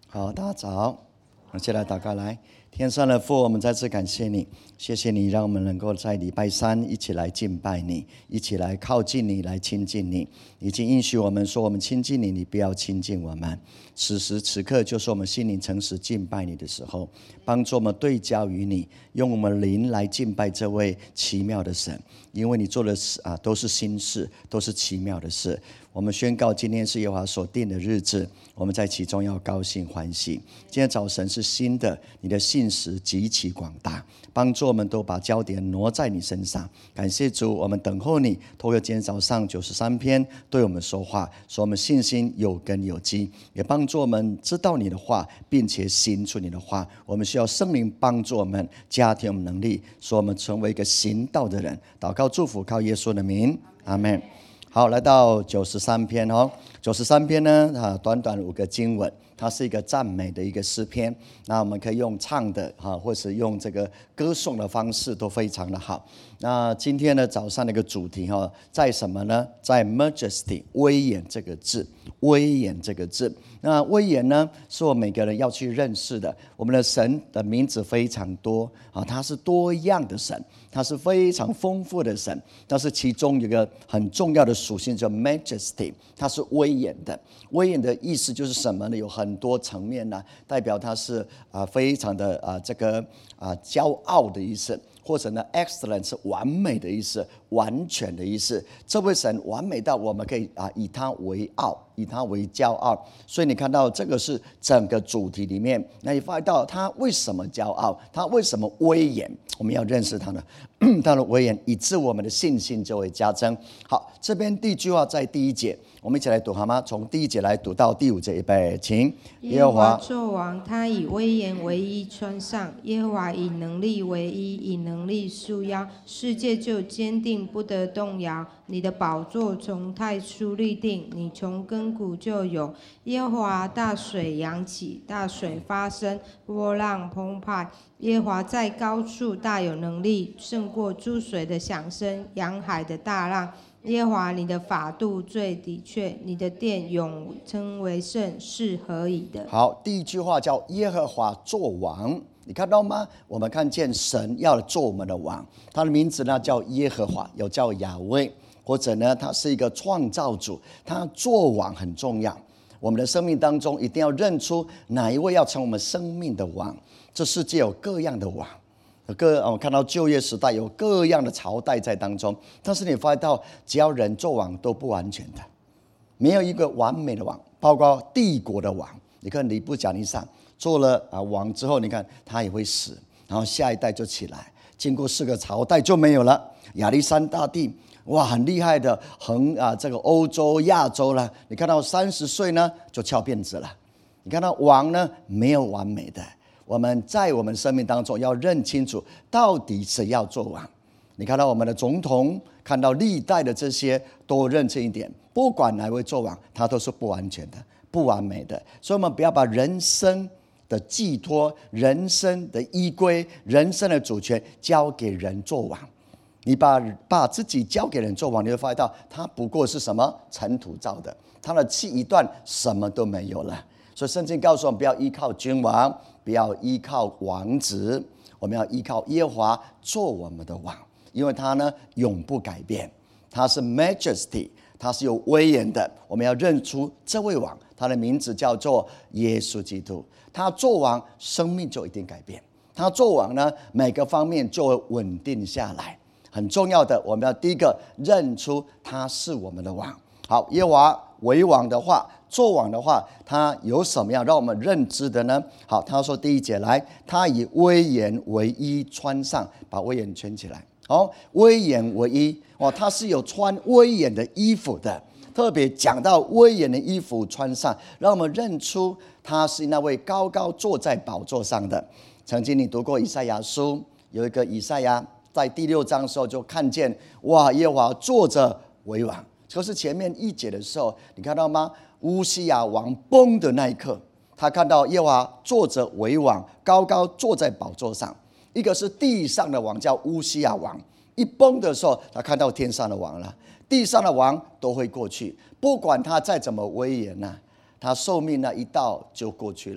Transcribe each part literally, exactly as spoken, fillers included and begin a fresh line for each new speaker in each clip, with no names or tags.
好，大家早，我们一起来祷告。来，天上的父，我们再次感谢你，谢谢你让我们能够在礼拜三一起来敬拜你，一起来靠近你，来亲近你。已经应许我们说，我们亲近你，你不要亲近我们。此时此刻就是我们心灵诚实敬拜你的时候，帮助我们对焦于你，用我们灵来敬拜这位奇妙的神，因为你做的事啊都是新事，都是奇妙的事。我们宣告今天是耶和华所定的日子，我们在其中要高兴欢喜。今天早晨是新的，你的信实极其广大，帮助我们都把焦点挪在你身上。感谢主，我们等候你，透过今天早上九十三篇对我们说话，说我们信心有根有基，也帮助我们知道你的话，并且行出你的话。我们需要圣灵帮助我们，加添我们能力，使我们成为一个行道的人。祷告祝福，靠耶稣的名，阿们。好，来到九十三篇哦。九十三篇呢，啊，短短五个经文，它是一个赞美的一个诗篇。那我们可以用唱的啊，或是用这个歌颂的方式都非常的好。那今天呢，早上的一个主题哈，在什么呢？在 majesty 威严这个字，威严这个字。那威严呢，是我们每个人要去认识的。我们的神的名字非常多啊，他是多样的神，他是非常丰富的神。但是其中有一个很重要的属性叫 majesty， 它是威严的。威严的意思就是什么呢？有很多层面呢，代表它是啊非常的啊这个啊骄傲的意思。或者呢 excellent 是完美的意思，完全的意思。这位神完美到我们可以啊以他为傲，以他为骄傲。所以你看到这个是整个主题里面，那你发现到他为什么骄傲，他为什么威严，我们要认识他的他的威严，以致我们的信心就会加增。好，这边第一句话在第一节，我们一起来读好吗？从第一节来读到第五节，预备，请。
耶和华作王，他以威严为衣穿上；耶和华以能力为衣，以能力束腰。世界就坚定，不得动摇。你的宝座从太初立定，你从亘古就有。耶和华大水扬起，大水发生，波浪澎湃。耶和华在高处大有能力，胜过诸水的响声，洋海的大浪。耶和华，你的法度最的确，你的殿永称为圣，是何以的？
好，第一句话叫耶和华作王，你看到吗？我们看见神要做我们的王，他的名字呢叫耶和华，有叫亚威，或者呢他是一个创造主，他作王很重要。我们的生命当中一定要认出哪一位要成我们生命的王。这世界有各样的王。各我看到旧约时代有各样的朝代在当中，但是你发现到只要人做王都不完全的，没有一个完美的王，包括帝国的王。你看尼布甲尼撒做了啊王之后，你看他也会死，然后下一代就起来，经过四个朝代就没有了。亚历山大帝哇很厉害的，横啊这个欧洲亚洲了，你看到三十岁呢就翘辫子了。你看到王呢没有完美的。我们在我们生命当中要认清楚，到底谁要做王。你看到我们的总统，看到历代的这些，都认清一点，不管哪位做王，他都是不完全的、不完美的。所以我们不要把人生的寄托、人生的依归、人生的主权交给人做王。你把把自己交给人做王，你会发现到他不过是什么尘土造的，他的气一断，什么都没有了。所以圣经告诉我们，不要依靠君王，不要依靠王子，我们要依靠耶和华做我们的王，因为他呢永不改变，他是 majesty， 他是有威严的。我们要认出这位王，他的名字叫做耶稣基督。他做王，生命就一定改变；他做王呢，每个方面就会稳定下来。很重要的，我们要第一个认出他是我们的王。好，耶和华为王的话，做王的话，他有什么样让我们认知的呢？好，他说第一节来，他以威严为衣穿上，把威严圈起来。好，威严为衣，哦，他是有穿威严的衣服的。特别讲到威严的衣服穿上，让我们认出他是那位高高坐在宝座上的。曾经你读过以赛亚书，有一个以赛亚在第六章的时候就看见，哇，耶和华坐着为王。可是前面一节的时候，你看到吗？乌西亚王崩的那一刻，他看到耶和华坐着为王，高高坐在宝座上。一个是地上的王，叫乌西亚王，一崩的时候，他看到天上的王了。地上的王都会过去，不管他再怎么威严呢、啊，他寿命呢一到就过去了。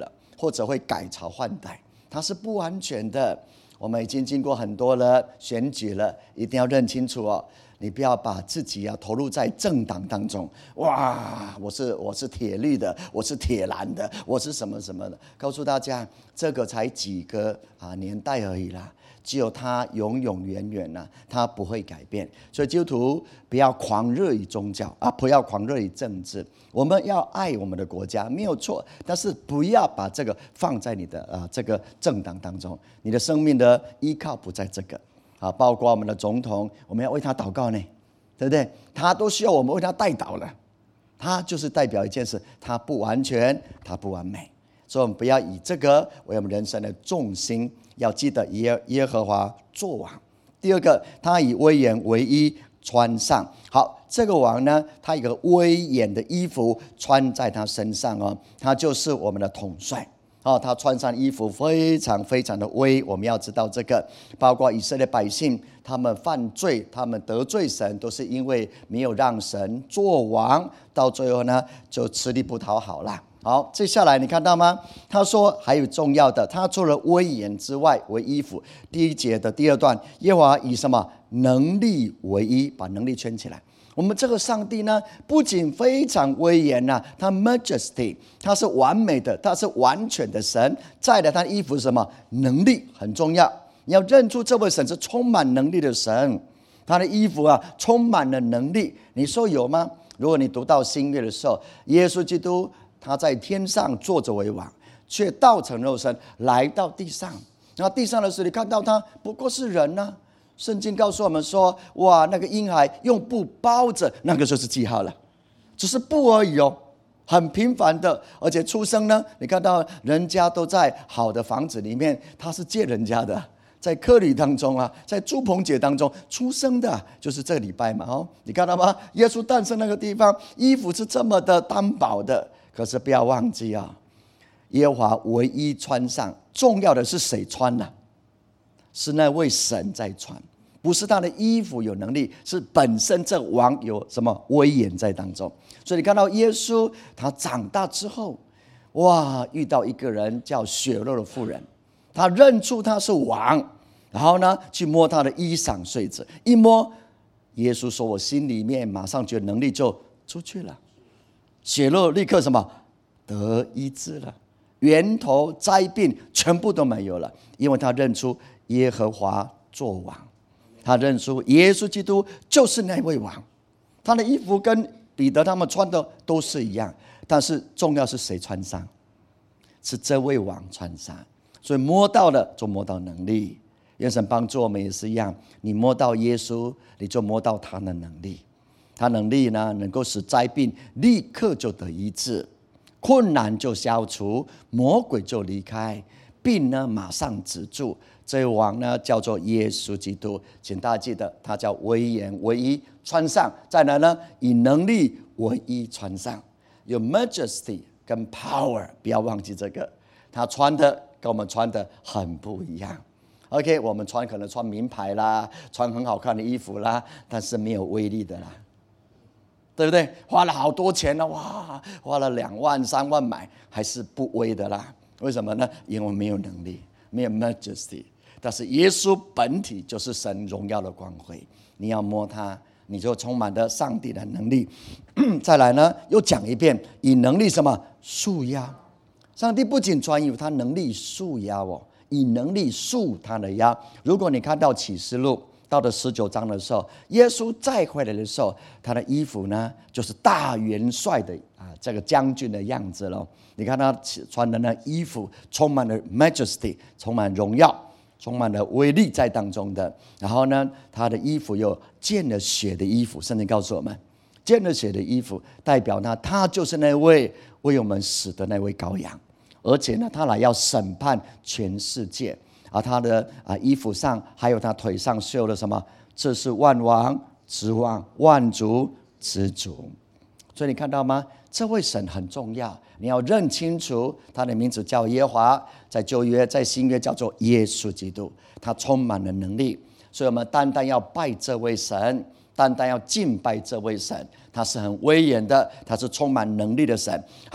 或者会改朝换代，它是不完全的。我们已经经过很多的选举了，一定要认清楚哦。你不要把自己啊投入在政党当中，哇，我是我是铁绿的，我是铁蓝的，我是什么什么的。告诉大家，这个才几个啊年代而已啦，只有它永永远远啊，它不会改变。所以基督徒不要狂热于宗教啊，不要狂热于政治。我们要爱我们的国家，没有错，但是不要把这个放在你的啊这个政党当中。你的生命的依靠不在这个。啊，包括我们的总统，我们要为他祷告呢，对不对？他都需要我们为他代祷了。他就是代表一件事，他不完全，他不完美，所以我们不要以这个为我们人生的重心，要记得耶耶和华作王。第二个，他以威严为衣穿上。好，这个王呢，他有一个威严的衣服穿在他身上哦，他就是我们的统帅。哦，他穿上衣服非常非常的威，我们要知道这个。包括以色列百姓，他们犯罪，他们得罪神，都是因为没有让神做王，到最后呢，就吃力不讨好啦。好，接下来你看到吗？他说还有重要的，他除了威严之外为衣服。第一节的第二段，耶和华以什么能力为衣，把能力圈起来。我们这个上帝呢，不仅非常威严呐、啊，他 majesty， 他是完美的，他是完全的神。再来，他的衣服是什么？能力很重要，你要认出这位神是充满能力的神。他的衣服啊，充满了能力。你说有吗？如果你读到新约的时候，耶稣基督他在天上坐着为王，却道成肉身来到地上。然后地上的时候，你看到他不过是人呢、啊。圣经告诉我们说，哇，那个婴孩用布包着，那个就是记号了，只是布而已哦，很平凡的。而且出生呢，你看到人家都在好的房子里面，他是借人家的，在客旅当中啊，在住棚节当中出生的，就是这个礼拜嘛哦，你看到吗？耶稣诞生那个地方，衣服是这么的单薄的，可是不要忘记啊，耶和华唯一穿上，重要的是谁穿呢、啊？是那位神在穿，不是他的衣服有能力，是本身这王有什么威严在当中。所以你看到耶稣他长大之后，哇，遇到一个人叫血肉的妇人，他认出他是王，然后呢去摸他的衣裳穗子，一摸，耶稣说我心里面马上觉得能力就出去了，血肉立刻什么得医治了，源头灾病全部都没有了，因为他认出耶和华作王，他认出耶稣基督就是那位王。他的衣服跟彼得他们穿的都是一样，但是重要是谁穿上？是这位王穿上。所以摸到了就摸到能力。愿神帮助我们也是一样，你摸到耶稣，你就摸到他的能力。他能力呢，能够使灾病立刻就得医治，困难就消除，魔鬼就离开，病呢马上止住。这位王呢叫做耶稣基督，请大家记得，他叫威严为衣穿上。再来呢，以能力为衣穿上，有 majesty 跟 power， 不要忘记这个。他穿的跟我们穿的很不一样。OK， 我们穿可能穿名牌啦，穿很好看的衣服啦，但是没有威力的啦，对不对？花了好多钱了，哇，花了两万三万买，还是不威的啦。为什么呢？因为没有能力，没有 majesty。但是耶稣本体就是神荣耀的光辉，你要摸他，你就充满了上帝的能力。再来呢，又讲一遍，以能力什么束腰。上帝不仅穿衣服，他能力束腰哦，以能力束他的腰。如果你看到启示录到了十九章的时候，耶稣再回来的时候，他的衣服呢，就是大元帅的啊这个将军的样子咯。你看他穿的那衣服，充满了 majesty， 充满荣耀，充满了威力在当中的。然后呢，他的衣服有见了血的衣服，圣经告诉我们，见了血的衣服代表呢，他就是那位为我们死的那位羔羊，而且呢，他来要审判全世界。而他的啊衣服上还有他腿上绣了什么？这是万王之王，万族之主。所以你看到吗？这位神很重要，你要认清楚他的名字叫耶和华，在旧约在新约叫做耶稣基督，他充满了能力。所以我们单单要拜这位神，单单要敬拜这位神，他是很威严的，他是充满能力的神。好，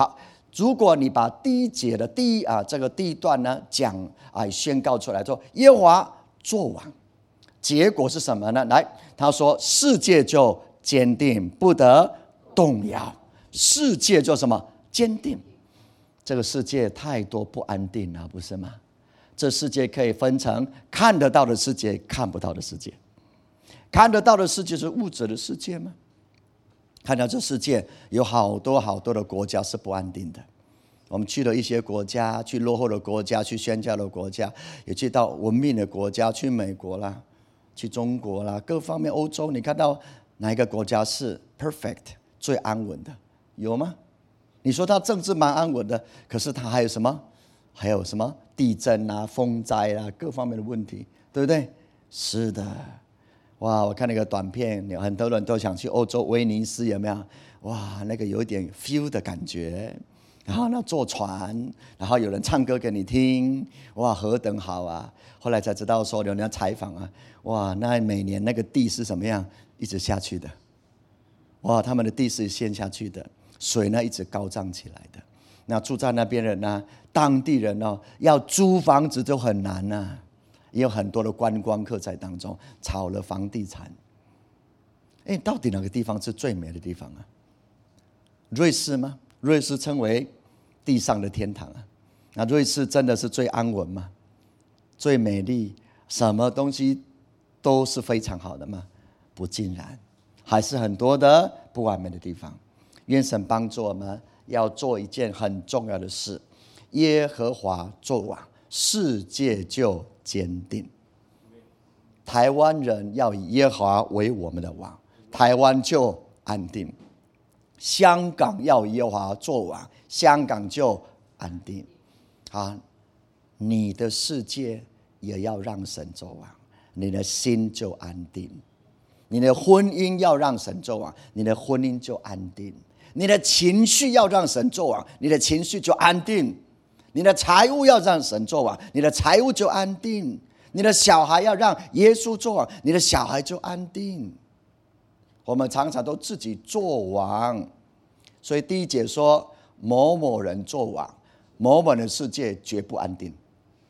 如果你把第一节的第一啊这个第一段呢讲啊宣告出来说耶和华作王，结果是什么呢？来，他说世界就坚定不得动摇。世界就什么坚定？这个世界太多不安定了，不是吗？这世界可以分成看得到的世界，看不到的世界。看得到的世界是物质的世界吗？看到这世界有好多好多的国家是不安定的。我们去了一些国家，去落后的国家，去宣教的国家，也去到文明的国家，去美国啦，去中国啦，各方面欧洲，你看到哪一个国家是 perfect 最安稳的？有吗？你说它政治蛮安稳的，可是它还有什么？还有什么地震啊、风灾啊，各方面的问题，对不对？是的。哇，我看那个短片，很多人都想去欧洲威尼斯，有没有？哇，那个有一点 feel 的感觉。然后呢，坐船，然后有人唱歌给你听，哇，何等好啊！后来才知道说，有人采访啊，哇，那每年那个地是什么样，一直下去的。哇，他们的地是陷下去的，水呢一直高涨起来的。那住在那边人呢，当地人哦，要租房子就很难呐、啊，也有很多的观光客在当中炒了房地产。哎，到底哪个地方是最美的地方啊？瑞士吗？瑞士称为地上的天堂啊。那瑞士真的是最安稳吗？最美丽，什么东西都是非常好的吗？不尽然，还是很多的不完美的地方。愿神帮助我们，要做一件很重要的事：耶和华作王，世界就坚定。台湾人要以耶和华为我们的王，台湾就安定；香港要以耶和华作王，香港就安定。啊，你的世界也要让神作王，你的心就安定；你的婚姻要让神作王，你的婚姻就安定；你的情绪要让神作王，你的情绪就安定；你的财务要让神作王，你的财务就安定；你的小孩要让耶稣作王，你的小孩就安定。我们常常都自己作王，所以第一节说某某人作王，某某的世界绝不安定。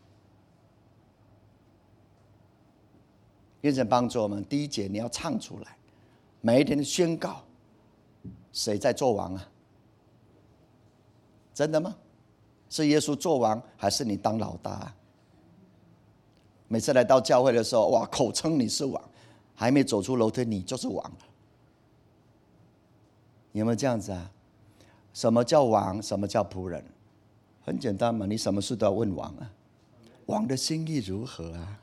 愿神帮助我们，第一节你要唱出来，每一天的宣告，谁在作王啊？真的吗？是耶稣作王，还是你当老大啊？每次来到教会的时候，哇，口称你是王，还没走出楼梯，你就是王了。有没有这样子啊？什么叫王？什么叫仆人？很简单嘛，你什么事都要问王啊。王的心意如何啊？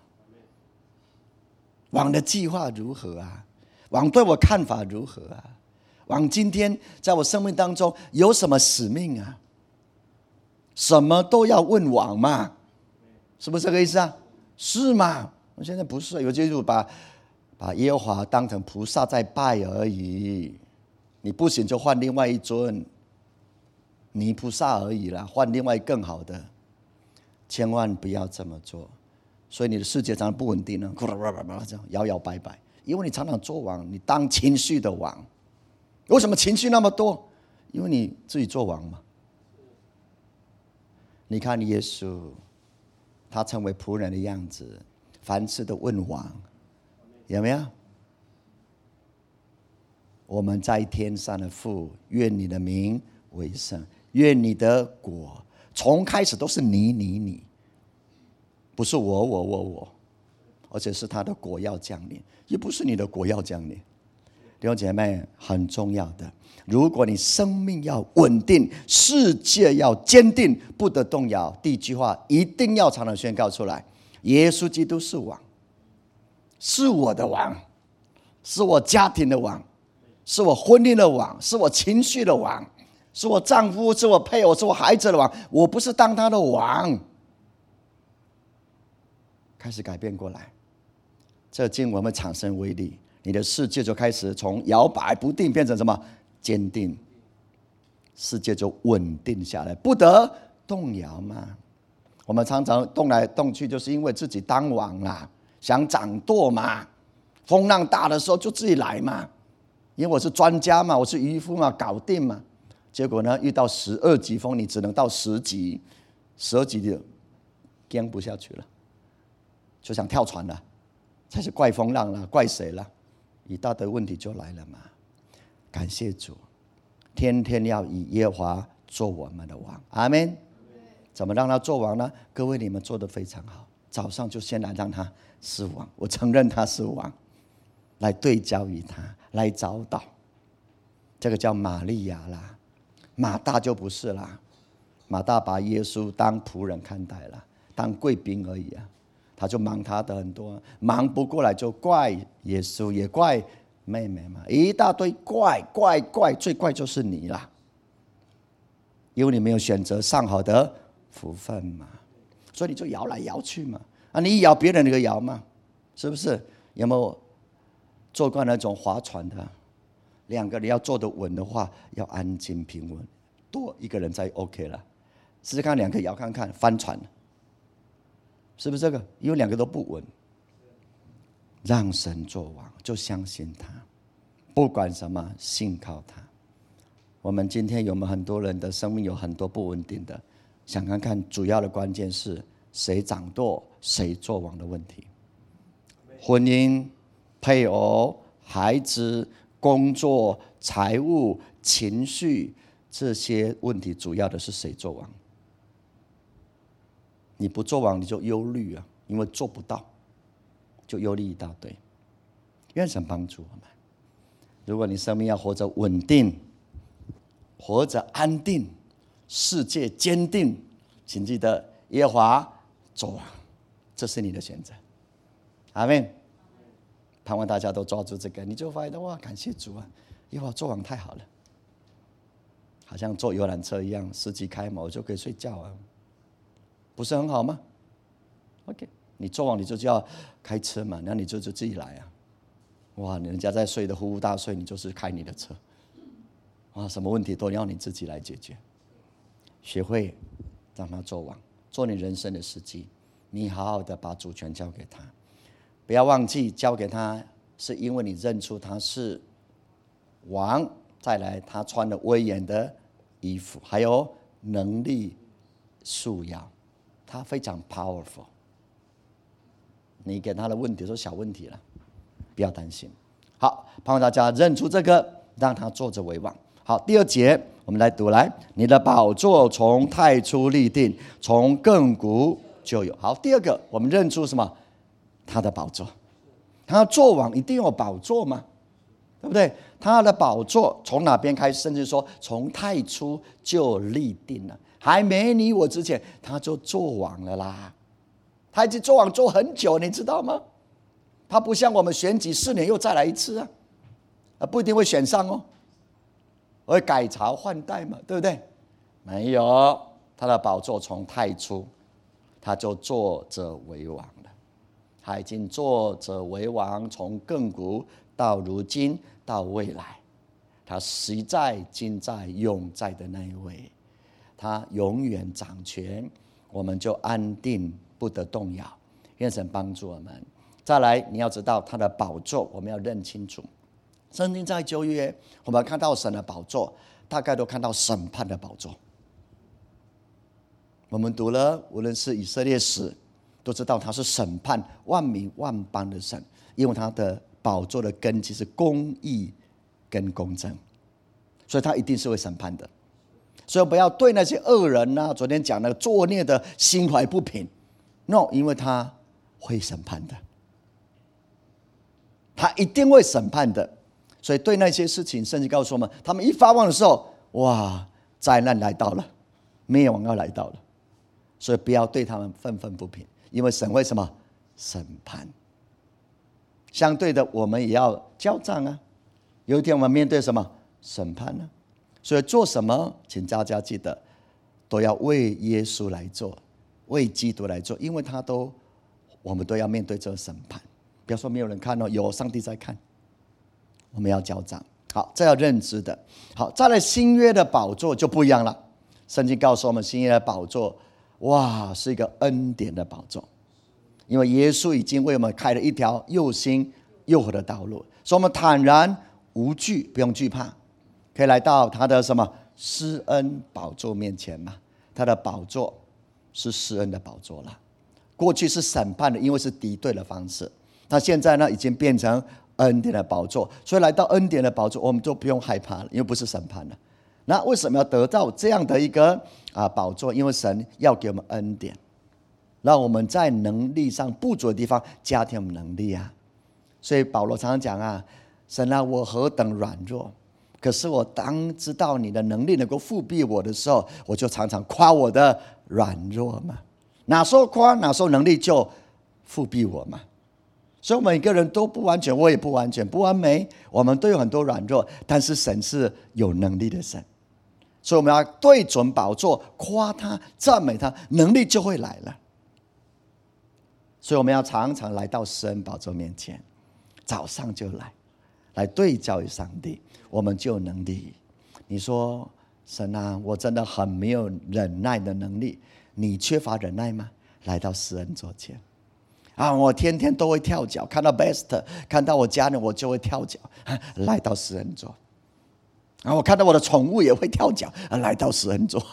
王的计划如何啊？王对我看法如何啊？王今天在我生命当中有什么使命啊？什么都要问王嘛，是不是这个意思啊？是吗？我现在不是，有些就把把耶和华当成菩萨在拜而已。你不行就换另外一尊泥菩萨而已啦，换另外更好的，千万不要这么做。所以你的世界常常不稳定呢，摇摇摆摆，因为你常常做王，你当情绪的王。为什么情绪那么多？因为你自己做王嘛。你看耶稣，他成为仆人的样子，凡事都问王，有没有？我们在天上的父，愿你的名为圣，愿你的国，从开始都是你你你，不是我我我我，而且是他的国要降临，也不是你的国要降临。弟兄姐妹，很重要的，如果你生命要稳定，世界要坚定，不得动摇，第一句话一定要常常宣告出来：耶稣基督是王，是我的王，是我家庭的王，是我婚姻的王，是我情绪的王，是我丈夫，是我配偶，是我孩子的王。我不是当他的王。开始改变过来，这经文会产生威力，你的世界就开始从摇摆不定变成什么？坚定，世界就稳定下来，不得动摇嘛。我们常常动来动去，就是因为自己当王啦，想掌舵嘛。风浪大的时候就自己来嘛，因为我是专家嘛，我是渔夫嘛，搞定嘛。 结果呢，遇到十二级风，你只能到十级，十二级就扛不下去了，就想跳船了，才是怪风浪了，怪谁了？一大堆问题就来了嘛。感谢主，天天要以耶和华做我们的王，阿们。怎么让他做王呢？各位，你们做得非常好。早上就先来让他是王，我承认他是王，来对焦于他，来找导。这个叫玛利亚啦，马大就不是啦。马大把耶稣当仆人看待了，当贵宾而已啊。他就忙他的很多，忙不过来就怪耶稣，也怪妹妹嘛，一大堆怪怪怪，最怪就是你啦，因为你没有选择上好的福分嘛，所以你就摇来摇去嘛。啊，你一摇别人那个摇嘛，是不是？有没有坐过那种划船的？两个人要坐得稳的话，要安静平稳，多一个人才 OK 了。试试看两个摇看看，翻船，是不是这个？因为两个都不稳。让神做王，就相信他，不管什么，信靠他。我们今天有没有很多人的生命有很多不稳定的？想看看主要的关键是谁掌舵，谁做王的问题。婚姻、配偶、孩子、工作、财务、情绪，这些问题主要的是谁做王？你不做王，你就忧虑啊，因为做不到，就忧虑一大堆。愿神帮助我们。如果你生命要活着稳定，活着安定，世界坚定，请记得耶和华做王，这是你的选择。阿们。盼望大家都抓住这个，你就发现哇，感谢主啊，耶和华做王太好了，好像坐游览车一样，司机开门我就可以睡觉啊，不是很好吗 ？OK， 你做王你就要开车嘛，那你就就自己来啊。哇，人家在睡的呼呼大睡，你就是开你的车。哇，什么问题都要你自己来解决。学会让他做王，做你人生的司机，你好好的把主权交给他。不要忘记交给他，是因为你认出他是王，再来他穿了威严的衣服，还有能力束腰，他非常 powerful。你给他的问题说小问题了，不要担心。好，盼望大家认出这个，让他坐着为王。好，第二节我们来读来，你的宝座从太初立定，从亘古就有。好，第二个我们认出什么？他的宝座，他做王一定有宝座嘛，对不对？他的宝座从哪边开始？甚至说从太初就立定了，还没你我之前他就做王了啦。他已经做王做很久，你知道吗？他不像我们选举四年又再来一次啊，啊不一定会选上哦，会改朝换代嘛，对不对？没有，他的宝座从太初他就坐着为王。他已经坐着为王，从亘古到如今到未来，他昔在今在永在的那一位，他永远掌权，我们就安定不得动摇。愿神帮助我们。再来，你要知道他的宝座，我们要认清楚。圣经在旧约，我们看到神的宝座，大概都看到审判的宝座。我们读了，无论是以色列史，都知道他是审判万民万邦的神，因为他的宝座的根基是公义跟公正，所以他一定是会审判的。所以不要对那些恶人啊，昨天讲那个作孽的心怀不平 ，no， 因为他会审判的，他一定会审判的。所以对那些事情，圣经告诉我们，他们一发旺的时候，哇，灾难来到了，灭亡要来到了。所以不要对他们愤愤不平。因为神会什么审判，相对的我们也要交账啊。有一天我们面对什么审判呢？所以做什么，请大家记得都要为耶稣来做，为基督来做，因为他都我们都要面对这个审判。不要说没有人看哦，有上帝在看，我们要交账。好，这要认知的。好，再来新约的宝座就不一样了。圣经告诉我们，新约的宝座哇，是一个恩典的宝座，因为耶稣已经为我们开了一条又新又活的道路，所以我们坦然无惧，不用惧怕，可以来到他的什么施恩宝座面前嘛，他的宝座是施恩的宝座了。过去是审判的，因为是敌对的方式，他现在呢已经变成恩典的宝座，所以来到恩典的宝座，我们就不用害怕了，因为不是审判了。那为什么要得到这样的一个啊宝座？因为神要给我们恩典，让我们在能力上不足的地方加添我们能力啊。所以保罗常常讲啊，神啊，我何等软弱，可是我当知道你的能力能够复庇我的时候，我就常常夸我的软弱嘛。哪时候夸，哪时候能力就复庇我嘛。所以每个人都不完全，我也不完全，不完美，我们都有很多软弱，但是神是有能力的神，所以我们要对准宝座，夸他，赞美他，能力就会来了。所以我们要常常来到施恩宝座面前，早上就来，来对焦于上帝，我们就有能力。你说神啊，我真的很没有忍耐的能力，你缺乏忍耐吗？来到施恩座前啊，我天天都会跳脚，看到 best， 看到我家人我就会跳脚，来到施恩座。啊，我看到我的宠物也会跳脚，来到施恩座。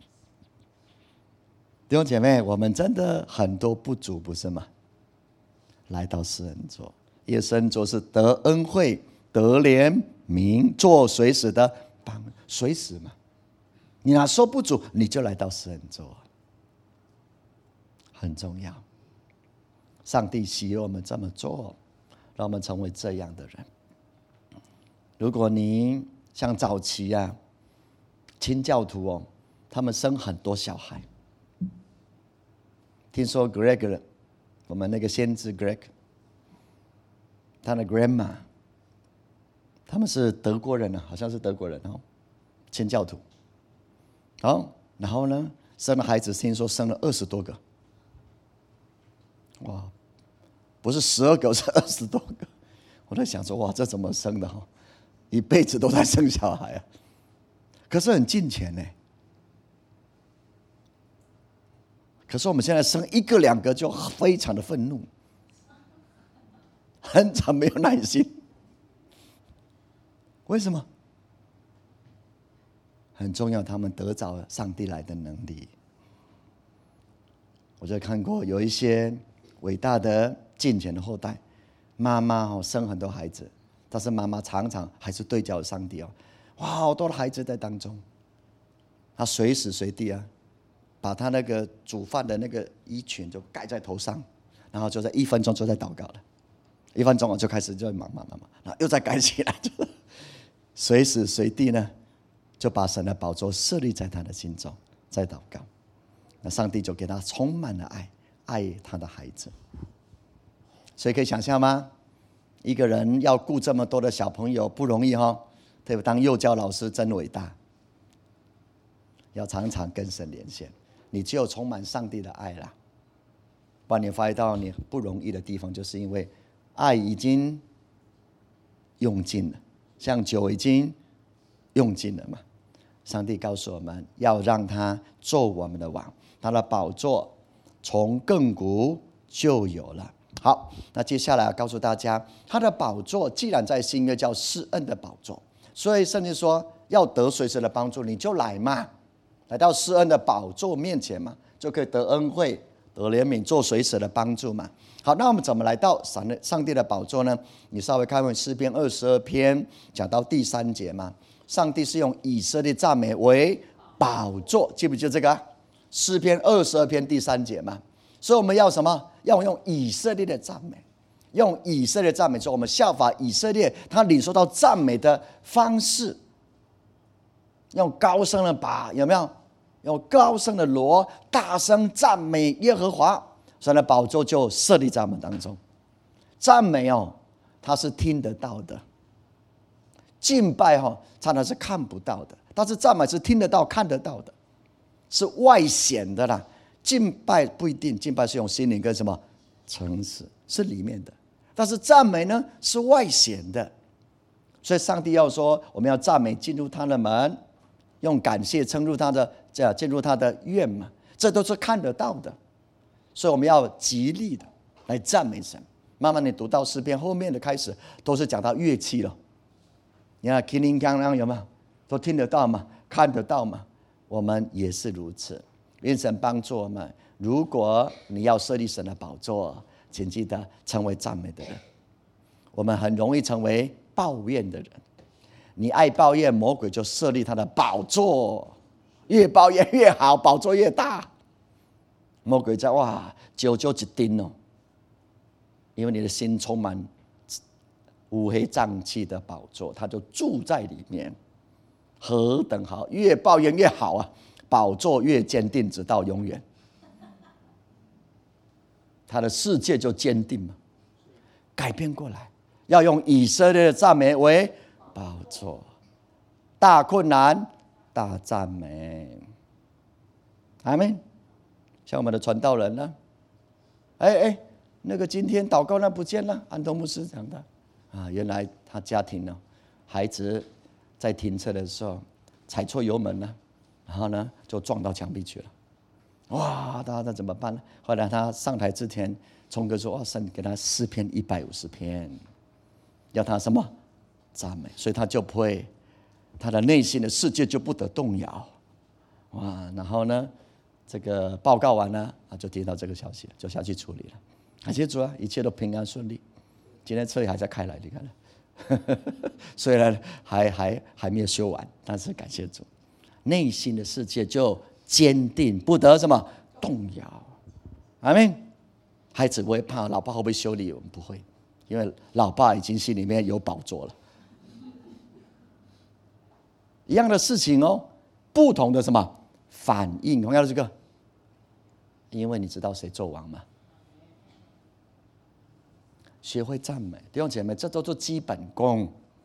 弟兄姐妹，我们真的很多不足，不是吗？来到施恩座，因为施恩座是得恩惠、得怜悯、做随时的帮，随时嘛。你哪说不足，你就来到施恩座，很重要。上帝喜悦我们这么做，让我们成为这样的人。如果你像早期啊，清教徒哦，他们生很多小孩。听说 Greg， 我们那个先知 Greg， 他的 grandma， 他们是德国人啊，好像是德国人哦，清教徒。哦，然后呢，生了孩子，听说生了二十多个。哇，不是十二个，是二十多个。我在想说，哇，这怎么生的哈？一辈子都在生小孩啊，可是很敬虔呢。可是我们现在生一个两个就非常的愤怒，很常没有耐心。为什么？很重要，他们得着上帝来的能力。我就看过有一些伟大的敬虔的后代，妈妈哦生很多孩子，但是妈妈常常还是对焦上帝哦，哇，好多的孩子在当中，他随时随地啊，把他那个煮饭的那个衣裙就盖在头上，然后就在一分钟就在祷告了，一分钟我就开始就忙忙忙忙，然后又再盖起来，随时随地呢，就把神的宝座设立在他的心中，在祷告，那上帝就给他充满了爱，爱他的孩子。所以可以想象吗？一个人要顾这么多的小朋友不容易哈、哦，特别当幼教老师真伟大，要常常跟神连线。你只有充满上帝的爱啦，不然你发现到你不容易的地方，就是因为爱已经用尽了，像酒已经用尽了嘛。上帝告诉我们要让他做我们的王，他的宝座从亘古就有了。好，那接下来告诉大家，他的宝座既然在新约叫施恩的宝座，所以圣经说要得随时的帮助，你就来嘛，来到施恩的宝座面前嘛，就可以得恩惠、得怜悯、做随时的帮助嘛。好，那我们怎么来到上帝的宝座呢？你稍微看回诗篇二十二篇，讲到第三节嘛，上帝是用以色列赞美为宝座，记不记得这个、啊？诗篇二十二篇第三节嘛。所以我们要什么？要用以色列的赞美，用以色列赞美，说我们效法以色列，他领受到赞美的方式，用高声的把有没有？用高声的锣，大声赞美耶和华，神的宝座就设立在我们当中。赞美哦，它是听得到的；敬拜哦，常常是看不到的，但是赞美是听得到、看得到的，是外显的啦。敬拜不一定，敬拜是用心灵跟什么诚实是里面的，但是赞美呢是外显的。所以上帝要说，我们要赞美进入他的门，用感谢称入他的这样进入他的院嘛，这都是看得到的。所以我们要极力的来赞美神。慢慢你读到诗篇后面的开始，都是讲到乐器了。你看 King Kong 有没有？都听得到嘛？ 看得到吗？我们也是如此。愿神帮助我们，如果你要设立神的宝座，请记得成为赞美的人。我们很容易成为抱怨的人，你爱抱怨，魔鬼就设立他的宝座，越抱怨越好，宝座越大。魔鬼在哇，九九一钉哦，因为你的心充满乌黑瘴气的宝座，他就住在里面，何等好！越抱怨越好啊，宝座越坚定，直到永远。他的世界就坚定嘛，改变过来，要用以色列的赞美为宝座，大困难大赞美，阿们。像我们的传道人呢，哎哎，那个今天祷告那不见了，安东牧师讲的啊，原来他家庭呢，孩子在停车的时候踩错油门了，然后呢就撞到墙壁去了，哇，他那怎么办呢？后来他上台之前，聪哥说：“哇，神给他诗篇一百五十篇，要他什么赞美，所以他就不会，他的内心的世界就不得动摇。”哇，然后呢，这个报告完了，他就听到这个消息，就下去处理了。感谢主啊，一切都平安顺利。今天车也还在开来，你看了，虽然还还还没有修完，但是感谢主，内心的世界就坚定，不得什么动摇。阿们。孩子不会怕老爸会不会修理我们，不会，因为老爸已经心里面有宝座了。一样的事情哦，不同的什么反应，同样的这个，因为你知道谁做王吗？学会赞美，弟兄姐妹，这都是基本功。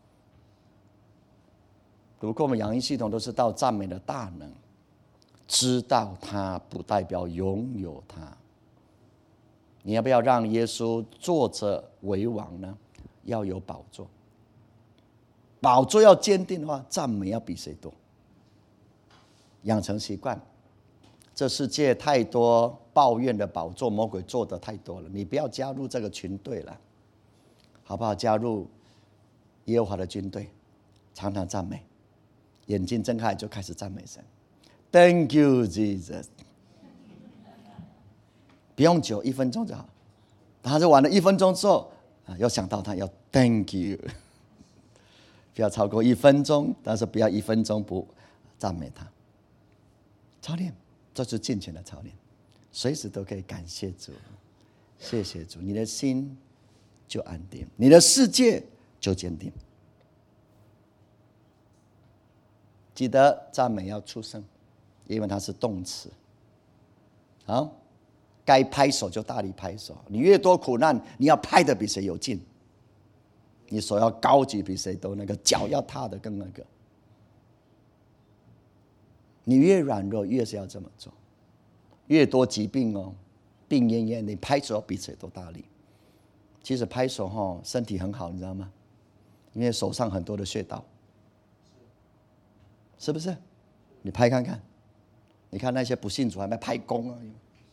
如果我们养育系统都是到赞美的大能，知道它不代表拥有它。你要不要让耶稣坐着为王呢？要有宝座，宝座要坚定的话，赞美要比谁多。养成习惯，这世界太多抱怨的宝座，魔鬼做的太多了，你不要加入这个群队了，好不好？加入耶和华的军队，常常赞美，眼睛睁开就开始赞美神。Thank you, Jesus。不用久，一分钟就好。他就玩了一分钟之后，啊，又想到他要 Thank you， 不要超过一分钟，但是不要一分钟不赞美他。操练，这是敬虔的操练，随时都可以感谢主，谢谢主，你的心就安定，你的世界就坚定。记得赞美要出声，因为它是动词。好。该拍手就大力拍手，你越多苦难，你要拍的比谁有劲，你手要高举比谁都那个，脚要踏的更那个。你越软弱，越是要这么做。越多疾病哦，病恹恹，你拍手比谁都大力。其实拍手哈，身体很好，你知道吗？因为手上很多的穴道，是不是？你拍看看，你看那些不信主还没拍弓啊。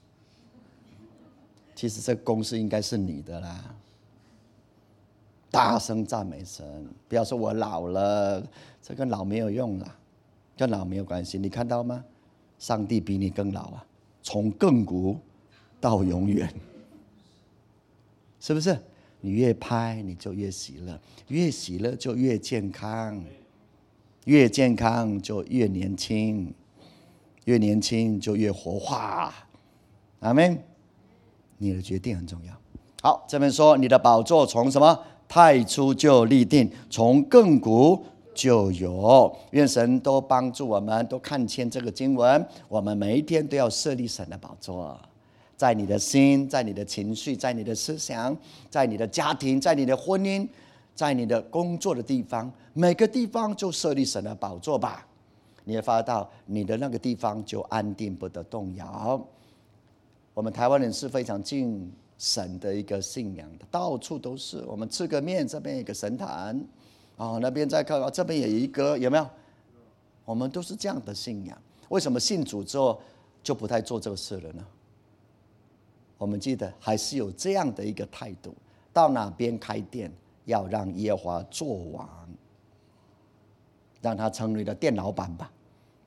其实这公司应该是你的啦，大声赞美神，不要说我老了，这跟老没有用啦，跟老没有关系。你看到吗？上帝比你更老啊，从亘古到永远，是不是？你越拍你就越喜乐，越喜乐就越健康，越健康就越年轻，越年轻就越活化。阿们。你的决定很重要。好，这边说你的宝座从什么？太初就立定，从亘古就有。愿神都帮助我们，都看清这个经文。我们每一天都要设立神的宝座，在你的心，在你的情绪，在你的思想，在你的家庭，在你的婚姻，在你的工作的地方，每个地方就设立神的宝座吧。你会发现到你的那个地方就安定，不得动摇。我们台湾人是非常敬神的一个信仰的，到处都是。我们吃个面，这边有个神坛，哦，那边再看，这边有一个，有没有？我们都是这样的信仰。为什么信主之后就不太做这个事了呢？我们记得还是有这样的一个态度，到哪边开店，要让耶和华做王，让他成为了店老板吧。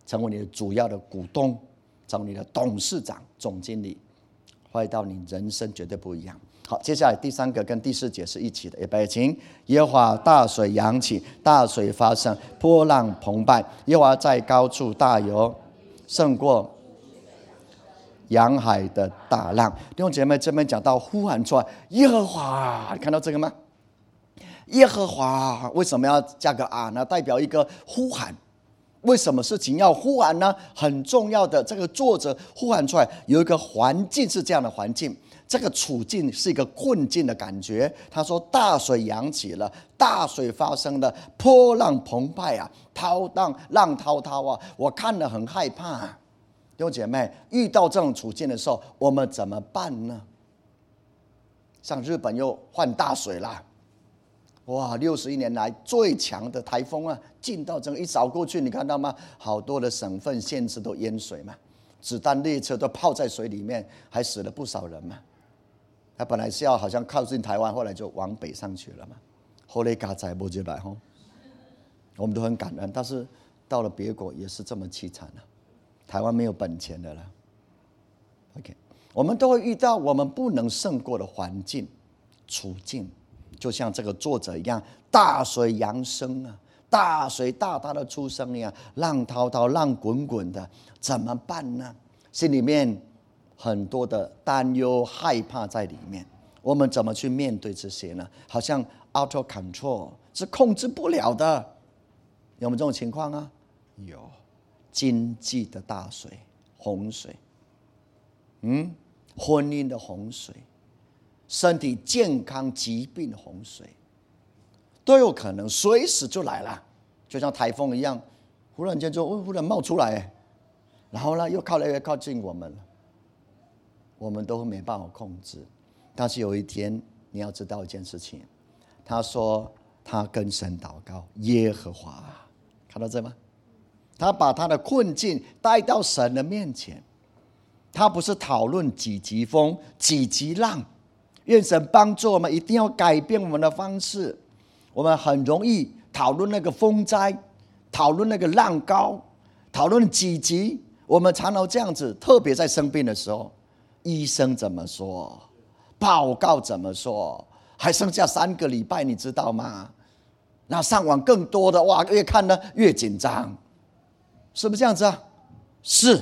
成为你的主要的股东，成为你的董事长、总经理，会到你人生绝对不一样。好，接下来第三个跟第四节是一起的，预备起。耶和华大水扬起，大水发生，波浪澎湃。耶和华在高处大有，胜过洋海的大浪。弟兄姐妹，这边讲到呼喊出来，耶和华，你看到这个吗？耶和华为什么要加个啊呢？代表一个呼喊。为什么事情要呼喊呢？很重要的，这个作者呼喊出来，有一个环境是这样的环境，这个处境是一个困境的感觉。他说大水扬起了，大水发生了，波浪澎湃啊，涛荡浪滔滔啊，我看了很害怕啊。弟兄姐妹，遇到这种处境的时候，我们怎么办呢？像日本又换大水啦，哇，六十一年来最强的台风啊，进到整个一扫过去，你看到吗？好多的省份县市都淹水嘛，子弹列车都泡在水里面，还死了不少人嘛。他本来是要好像靠近台湾，后来就往北上去了嘛。后来嘎仔不就来吼，我们都很感恩，但是到了别国也是这么凄惨啊。台湾没有本钱的了。OK， 我们都会遇到我们不能胜过的环境处境。就像这个作者一样，大水扬声啊，大水大大的出声一样，浪滔滔、浪滚滚的，怎么办呢？心里面很多的担忧、害怕在里面。我们怎么去面对这些呢？好像 out of control 是控制不了的，有没有这种情况啊？有，经济的大水、洪水，嗯，婚姻的洪水。身体健康疾病的洪水都有可能随时就来了，就像台风一样，忽然间就忽然冒出来，然后呢又靠来越靠近我们了，我们都没办法控制。但是有一天你要知道一件事情，他说他跟神祷告，耶和华，看到这吗？他把他的困境带到神的面前，他不是讨论几级风几级浪。愿神帮助我们，一定要改变我们的方式。我们很容易讨论那个风灾，讨论那个浪高，讨论几级。我们常常这样子，特别在生病的时候，医生怎么说，报告怎么说，还剩下三个礼拜，你知道吗？那上网更多的，哇，越看呢越紧张，是不是这样子啊？是。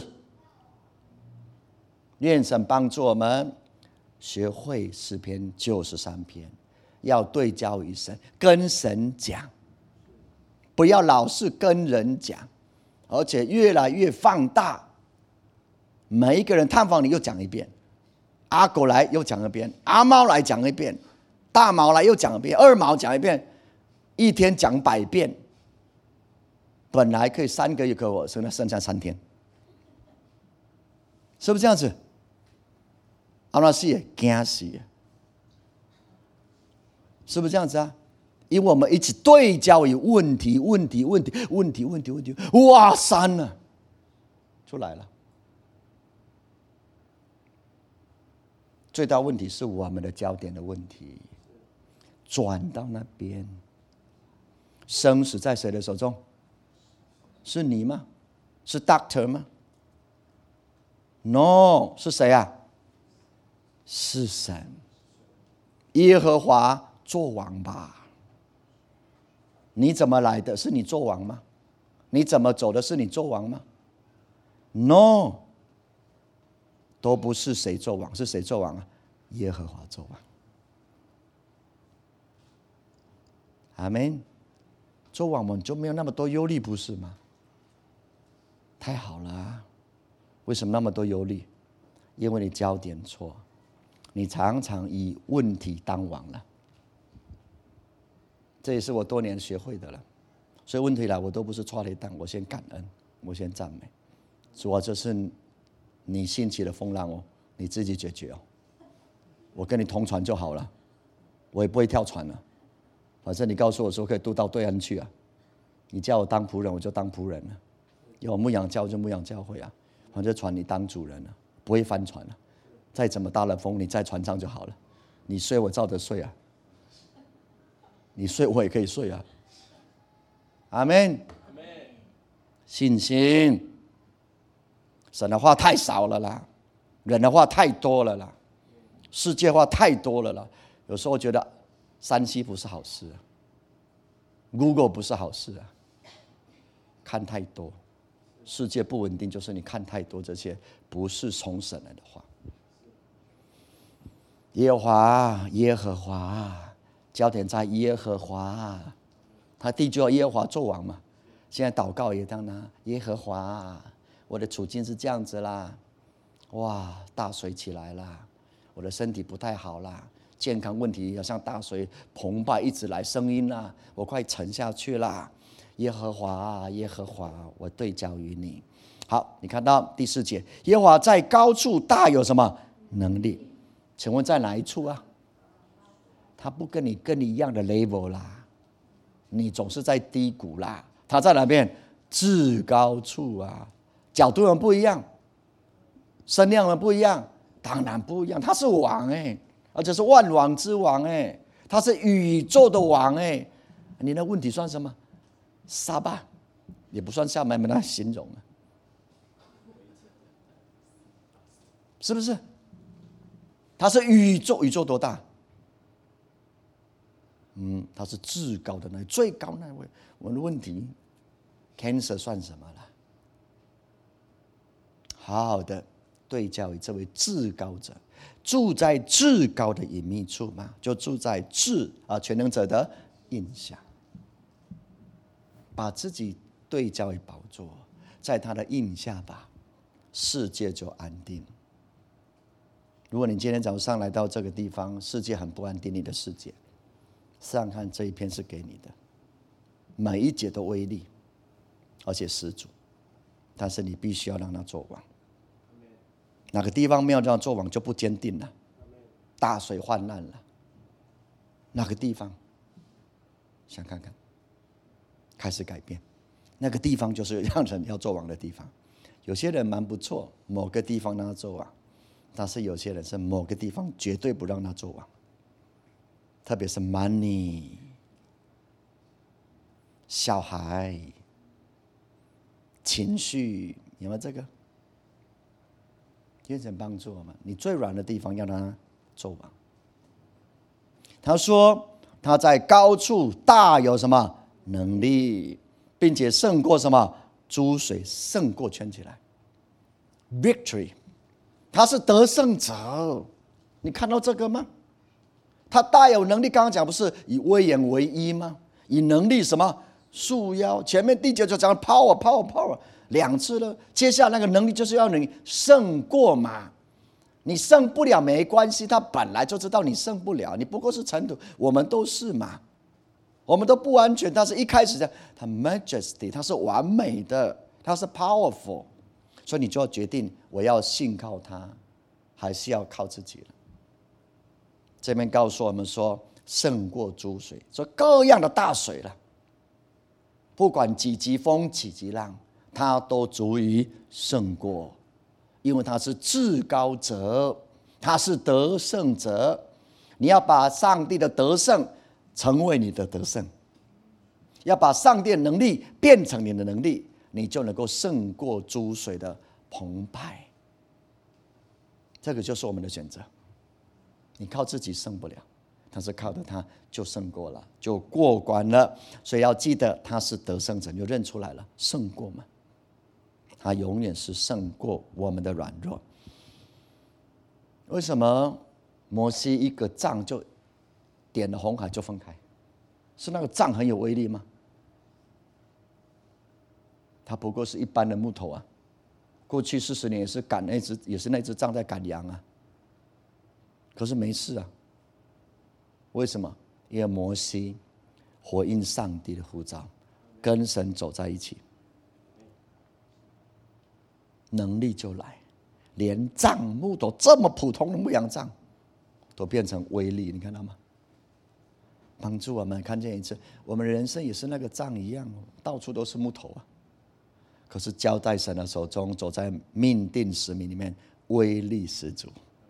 愿神帮助我们。学会诗篇九十三篇，要对焦于神，跟神讲，不要老是跟人讲，而且越来越放大。每一个人探访你又讲一遍，阿狗来又讲一遍，阿猫来讲一遍，大毛来又讲一遍，二毛讲一遍，一天讲百遍。本来可以三个月给我，现在剩下三天，是不是这样子？阿那死也惊死，是不是这样子啊？因为我们一直对焦于问题、问题、问题、问题、问题、问题，哇，山了，出来了。最大问题是我们的焦点的问题，转到那边。生死在谁的手中？是你吗？是 doctor 吗 ？No， 是谁啊？是神，耶和华作王吧。你怎么来的？是你作王吗？你怎么走的？是你作王吗 ？No， 都不是谁作王，是谁作王啊？耶和华作王。阿们。作王我们就没有那么多忧虑，不是吗？太好了啊！为什么那么多忧虑？因为你焦点错。你常常以问题当王了，这也是我多年学会的了。所以问题来，我都不是抓雷弹，我先感恩，我先赞美。主啊，这是你兴起的风浪哦，你自己解决哦。我跟你同船就好了，我也不会跳船了。反正你告诉我说可以渡到对岸去啊，你叫我当仆人，我就当仆人了。有牧养教就牧养教会啊，反正船你当主人了，不会翻船了。再怎么大的风，你在船上就好了。你睡我照着睡啊，你睡我也可以睡啊。阿们。信心神的话太少了啦，人的话太多了啦，世界话太多了啦。有时候觉得三 C 不是好事啊， Google 不是好事啊，看太多，世界不稳定，就是你看太多这些不是从神来的话。耶和华，耶和华，焦点在耶和华。他第一句话耶和华作王嘛，现在祷告也当然耶和华，我的处境是这样子啦，哇，大水起来啦，我的身体不太好啦，健康问题要像大水澎湃一直来声音啦，我快沉下去啦。耶和华，耶和华，我对焦于你。好，你看到第四节，耶和华在高处大有什么能力？请问在哪一处啊？他不跟你跟你一样的 level 啦，你总是在低谷啦。他在哪边？至高处啊，角度很不一样，声量很不一样，当然不一样。他是王哎、欸，而且是万王之王哎、欸，他是宇宙的王哎、欸。你的问题算什么？沙巴也不算下面那形容啊，是不是？他是宇宙，宇宙多大？嗯，他是至高的那位，最高那位。我的问题 ，cancer 算什么了？好好的对焦于这位至高者，住在至高的隐秘处嘛，就住在至啊全能者的印下，把自己对焦于宝座，在他的印下吧，世界就安定。如果你今天早上来到这个地方，世界很不安定，你的世界，试想看这一篇是给你的，每一节都威力，而且十足，但是你必须要让他做王。哪个地方没有让他做王就不坚定了，大水泛滥了。哪个地方？想看看，开始改变。那个地方就是让人要做王的地方。有些人蛮不错，某个地方让他做王。但是有些人是某个地方绝对不让他做王，特别是 money、小孩、情绪，有没有这个？愿神帮助我们。你最软的地方要让他做王。他说他在高处大有什么能力，并且胜过什么诸水，胜过圈起来 ，victory。他是得胜者，你看到这个吗？他大有能力，刚刚讲不是以威严为一吗？以能力什么束腰？前面第九就讲 power power power 两次了，接下来那个能力就是要你胜过嘛。你胜不了没关系，他本来就知道你胜不了，你不过是尘土，我们都是嘛，我们都不完全。但是一开始讲他 majesty， 他是完美的，他是 powerful。所以你就要决定，我要信靠他，还是要靠自己了。这边告诉我们说，胜过诸水，说各样的大水了，不管几级风几级浪，他都足以胜过，因为他是至高者，他是得胜者。你要把上帝的得胜成为你的得胜，要把上帝的能力变成你的能力，你就能够胜过诸水的澎湃。这个就是我们的选择。你靠自己胜不了，但是靠着他就胜过了，就过关了。所以要记得他是得胜者，你就认出来了，胜过嘛。他永远是胜过我们的软弱。为什么摩西一个杖就点了红海就分开？是那个杖很有威力吗？它不过是一般的木头啊，过去四十年也是赶那只，也是那只杖在赶羊啊，可是没事啊。为什么？因为摩西回应上帝的呼召，跟神走在一起，能力就来，连杖木头这么普通的牧羊杖，都变成威力，你看到吗？帮助我们看见一次，我们人生也是那个杖一样，到处都是木头啊。可是交在神的手中，走在命定使命里面，威力十足。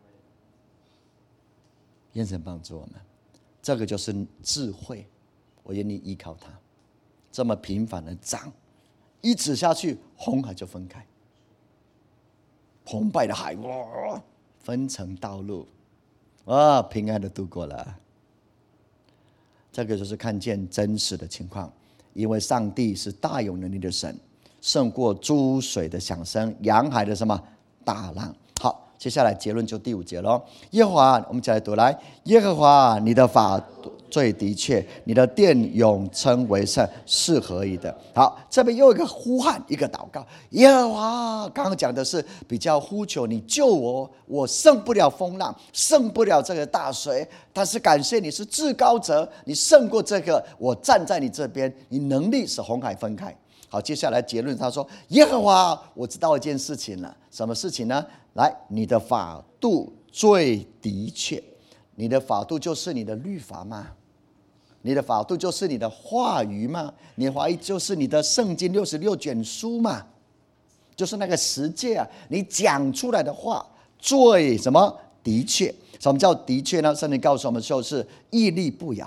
愿神帮助我们，这个就是智慧。我愿意依靠他，这么平凡的杖，一指下去，红海就分开。 澎湃的海，哇，分成道路，啊，平安的度过了。这个就是看见真实的情况，因为上帝是大有能力的神，胜过诸水的响声，洋海的什么大浪。好，接下来结论就第五节咯。耶和华，我们一起来读来，耶和华，你的法最的确，你的殿永称为圣，是何以的？好，这边又一个呼喊，一个祷告。耶和华，刚刚讲的是比较呼求你救我，我胜不了风浪，胜不了这个大水，但是感谢你是至高者，你胜过这个，我站在你这边，你能力使红海分开。好，接下来结论他说，耶和华，我知道一件事情了，什么事情呢？来，你的法度最的确，你的法度就是你的律法嘛，你的法度就是你的话语嘛，你的话语就是你的圣经六十六卷书嘛，就是那个十诫啊，你讲出来的话最什么的确？什么叫的确呢？圣经告诉我们，就是屹立不摇，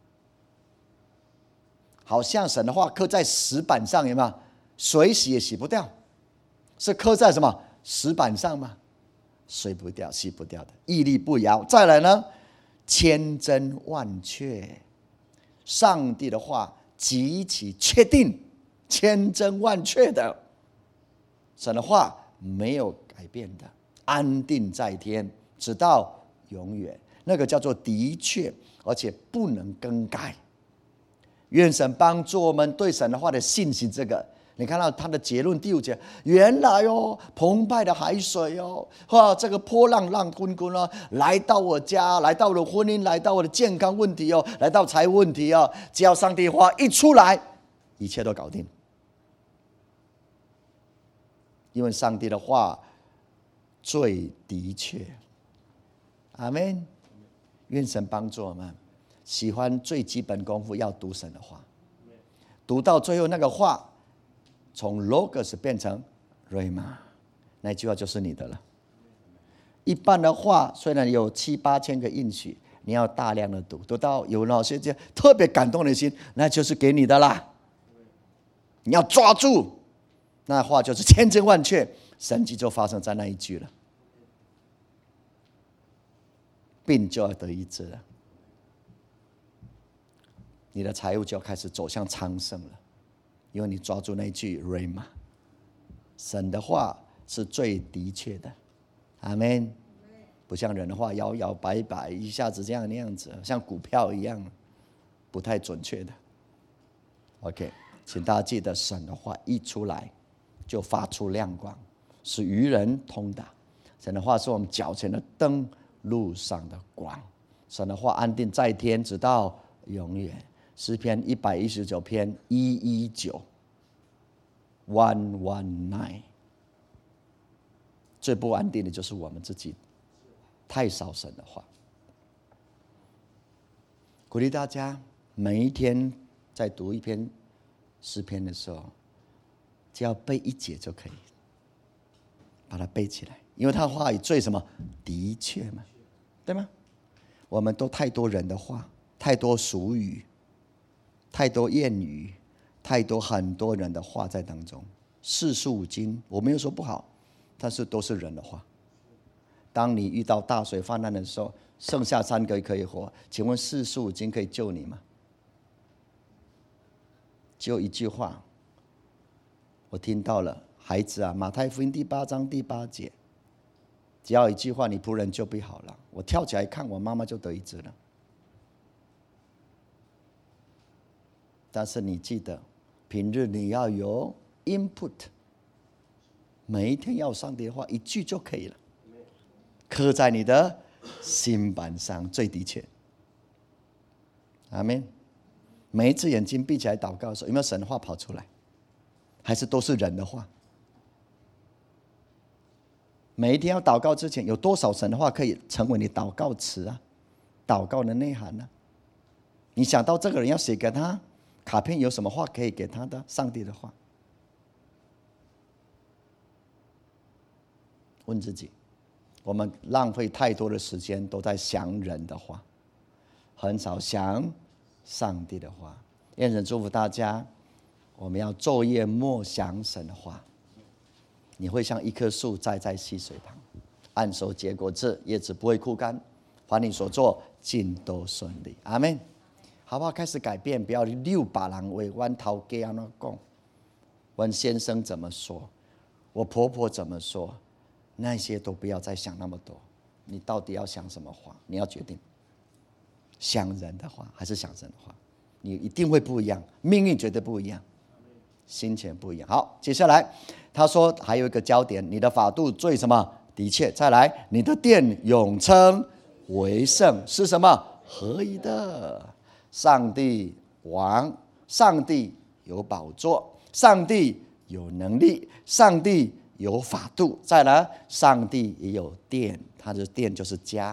好像神的话刻在石板上，有没有？水洗也洗不掉，是刻在什么石板上吗？洗不掉，洗不掉的，屹立不摇。再来呢，千真万确，上帝的话极其确定，千真万确的，神的话没有改变的，安定在天，直到永远。那个叫做的确，而且不能更改。愿神帮助我们对神的话的信心。这个你看到他的结论第五节，原来哦，澎湃的海水哦，哇，这个波浪浪滚滚哦，来到我家，来到我的婚姻，来到我的健康问题哦，来到财务问题哦，只要上帝话一出来，一切都搞定。因为上帝的话最的确。阿们。愿神帮助我们，喜欢最基本功夫要读神的话，读到最后那个话从 logos 变成 rhema， 那句话就是你的了。一般的话虽然有七八千个应许，你要大量的读，读到有哪些特别感动的心，那就是给你的啦。你要抓住那话，就是千真万确，神迹就发生在那一句了，病就要得医治了，你的财务就要开始走向昌盛了，因为你抓住那句 rhema， 神的话是最的确的。阿们。不像人的话摇摇摆摆，一下子这样那样子，像股票一样，不太准确的。 OK， 请大家记得，神的话一出来就发出亮光，使愚人通达。神的话是我们脚前的灯，路上的光。神的话安定在天，直到永远。诗篇一百一十九篇一一九 one one nine， 最不安定的就是我们自己，太少神的话。鼓励大家每一天在读一篇诗篇的时候，只要背一节就可以，把它背起来，因为他的话语最什么的确嘛，对吗？我们都太多人的话，太多俗语，太多谚语，太多很多人的话在当中。四书五经我没有说不好，但是都是人的话。当你遇到大水泛滥的时候，剩下三个可以活，请问四书五经可以救你吗？只有一句话，我听到了，孩子啊，马太福音第八章第八节，只要一句话，你仆人就必好了。我跳起来看，我妈妈就得医治了。但是你记得，平日你要有 input， 每一天要有上帝的话，一句就可以了，刻在你的心板上，最的确。阿们。每一次眼睛闭起来祷告的时候，有没有神的话跑出来？还是都是人的话？每一天要祷告之前，有多少神的话可以成为你祷告词啊？祷告的内涵呢、啊？你想到这个人要写给他卡片，有什么话可以给他的？上帝的话。问自己，我们浪费太多的时间都在想人的话，很少想上帝的话。愿神祝福大家，我们要昼夜默想神的话， 你会像一棵树栽在溪水旁，按手结果子，叶子不会枯干，凡你所做尽都顺利。阿们。好不好？开始改变，不要六把人为弯头给安那讲，问先生怎么说，我婆婆怎么说，那些都不要再想那么多。你到底要想什么话？你要决定，想人的话还是想神的话，你一定会不一样，命运绝对不一样，心情不一样。好，接下来他说还有一个焦点，你的法度最什么？的确，再来，你的殿永称为圣，是什么？合一的。上帝王，上帝有宝座，上帝有能力，上帝有法度，再来，上帝也有殿，他的殿就是家。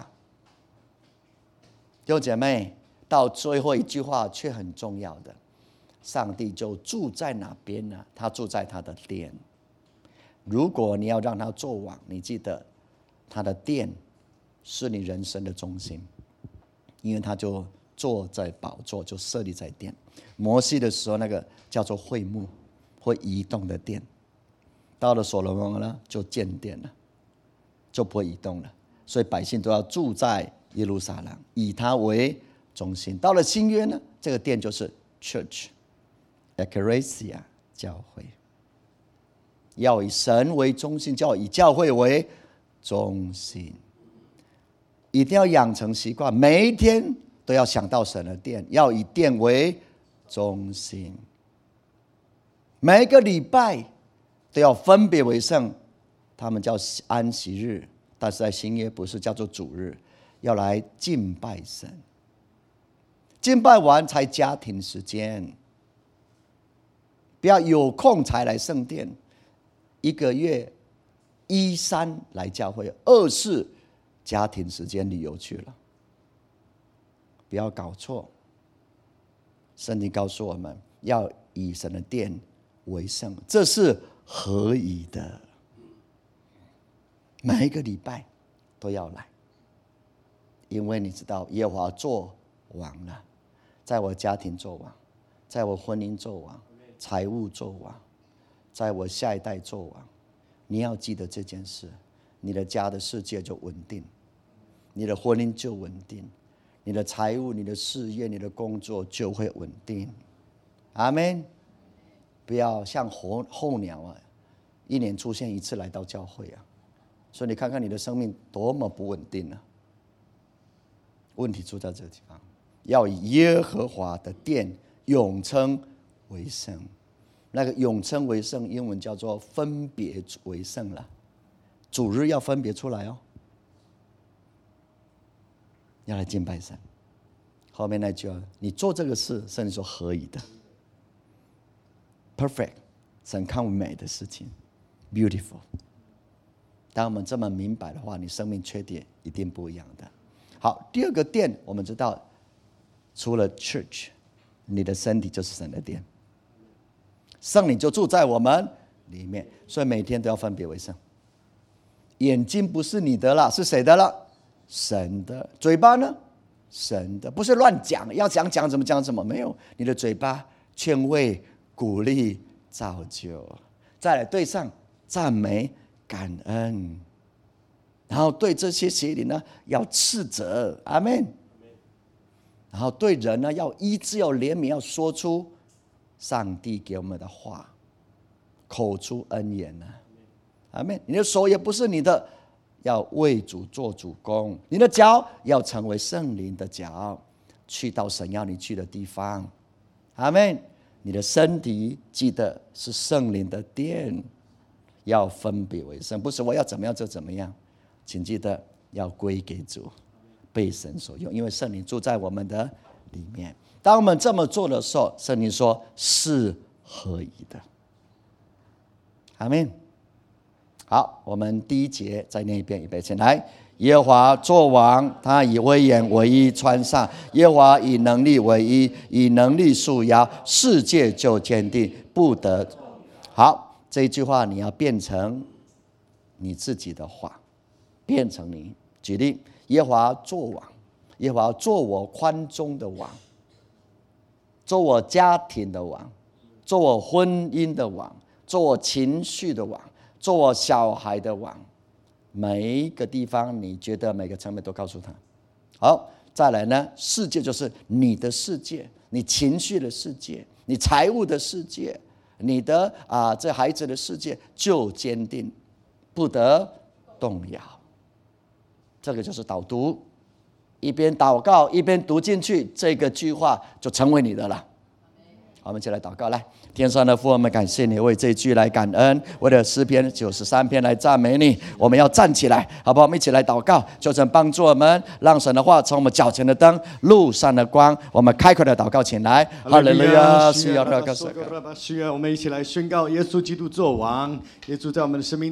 弟兄姐妹，到最后一句话却很重要的，上帝就住在哪边呢？他住在他的殿。如果你要让他做王，你记得他的殿是你人生的中心，因为他就坐在宝座，就设立在殿。摩西的时候，那个叫做会幕，会移动的殿。到了所罗门呢，就建殿了，就不会移动了。所以百姓都要住在耶路撒冷，以他为中心。到了新约呢，这个殿就是 church、ecclesia 教会，要以神为中心，就要以教会为中心。一定要养成习惯，每一天都要想到神的殿，要以殿为中心。每一个礼拜都要分别为圣，他们叫安息日，但是在新约不是，叫做主日，要来敬拜神。敬拜完才家庭时间，不要有空才来圣殿。一个月一三来教会，二四家庭时间旅游去了。不要搞错，圣经告诉我们要以神的殿为圣，这是合宜的。每一个礼拜都要来，因为你知道耶和华做王了，在我家庭做王，在我婚姻做王，财务做王，在我下一代做王。你要记得这件事，你的家的世界就稳定，你的婚姻就稳定，你的财务、你的事业、你的工作就会稳定。阿们。不要像候候鸟啊，一年出现一次来到教会啊。所以你看看你的生命多么不稳定啊！问题出在这个地方，要以耶和华的殿永称为圣。那个永称为圣，英文叫做分别为圣了。主日要分别出来哦，要来敬拜神。后面那句话，你做这个事，圣经说合宜的 ，perfect， 神看为美的事情 ，beautiful。当我们这么明白的话，你生命缺点一定不一样的。好，第二个殿，我们知道，除了 church， 你的身体就是神的殿，圣灵就住在我们里面，所以每天都要分别为圣。眼睛不是你的了，是谁的了？神的。嘴巴呢？神的。不是乱讲，要讲讲怎么讲怎么，没有。你的嘴巴劝慰、鼓励、造就。再来对上赞美、感恩，然后对这些邪灵呢要斥责，阿们。然后对人呢要医治、要怜悯，要说出上帝给我们的话，口出恩言呢，阿们。你的手也不是你的，要为主做主工。你的脚要成为圣灵的脚，去到神要你去的地方，阿们。你的身体记得是圣灵的殿，要分别为圣，不是我要怎么样就怎么样，请记得要归给主，被神所用，因为圣灵住在我们的里面。当我们这么做的时候，圣灵说是合宜的，阿们。好，我们第一节再念一遍，预备起来。耶和华作王，他以威严为衣穿上；耶和华以能力为衣，以能力束腰，世界就坚定，不得。好，这一句话你要变成你自己的话，变成你。举例，耶和华作王，耶和华做我宽中的王，做我家庭的王，做我婚姻的王，做我情绪的王， 做我小孩的王。每一个地方，你觉得每个层面都告诉他。好，再来呢，世界就是你的世界，你情绪的世界，你财务的世界，你的啊这孩子的世界，就坚定，不得动摇。这个就是导读，一边祷告一边读进去，这个句话就成为你的了。好，我们一起来祷告，来，天上的父，我们感谢你，为这一句来感恩，为了诗篇九十三篇来赞美你。我们要站起来，好不好？我们一起来祷告，求神帮助我们，让神的话从我们脚前的灯，路上的光。我们开口的祷告，请来，哈利路亚！需要那个，
我们一起来宣告耶稣基督作王，耶稣在我们的生命